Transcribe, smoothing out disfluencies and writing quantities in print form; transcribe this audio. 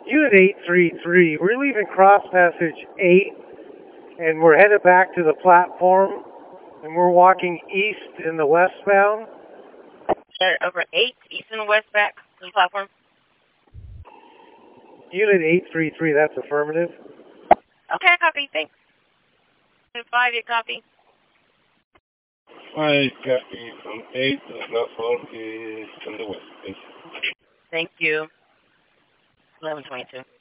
Unit 833, we're leaving cross passage 8, and we're headed back to the platform, and we're walking east in the westbound. Over 8, east and west back to the platform. Unit 833, that's affirmative. Okay, copy, thanks. 5, you copy. 5, copy from 8, the platform is on the west. Thank you. 11:22.